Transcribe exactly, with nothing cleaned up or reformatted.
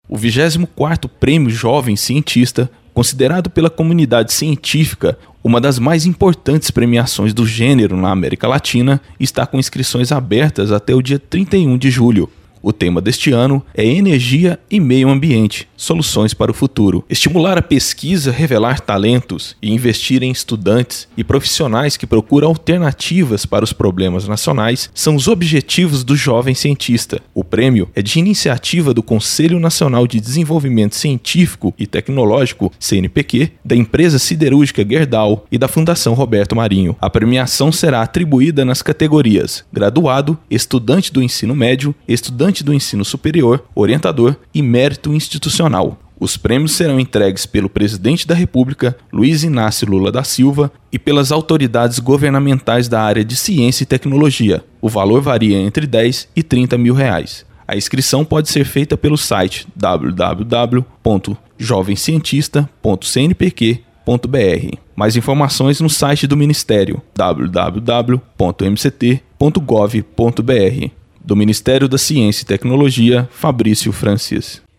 O vigésimo quarto Prêmio Jovem Cientista, considerado pela comunidade científica uma das mais importantes premiações do gênero na América Latina, está com inscrições abertas até o dia trinta e um de julho. O tema deste ano é Energia e Meio Ambiente, Soluções para o Futuro. Estimular a pesquisa, revelar talentos e investir em estudantes e profissionais que procuram alternativas para os problemas nacionais são os objetivos do Jovem Cientista. O prêmio é de iniciativa do Conselho Nacional de Desenvolvimento Científico e Tecnológico, C N P Q, da empresa siderúrgica Gerdau e da Fundação Roberto Marinho. A premiação será atribuída nas categorias graduado, estudante do ensino médio, estudante do ensino superior, orientador e mérito institucional. Os prêmios serão entregues pelo presidente da República, Luiz Inácio Lula da Silva, e pelas autoridades governamentais da área de ciência e tecnologia. O valor varia entre dez e trinta mil reais. A inscrição pode ser feita pelo site w w w ponto jovem cientista ponto c n p q ponto b r. Mais informações no site do Ministério w w w ponto m c t ponto gov ponto b r. Do Ministério da Ciência e Tecnologia, Fabrício Francis.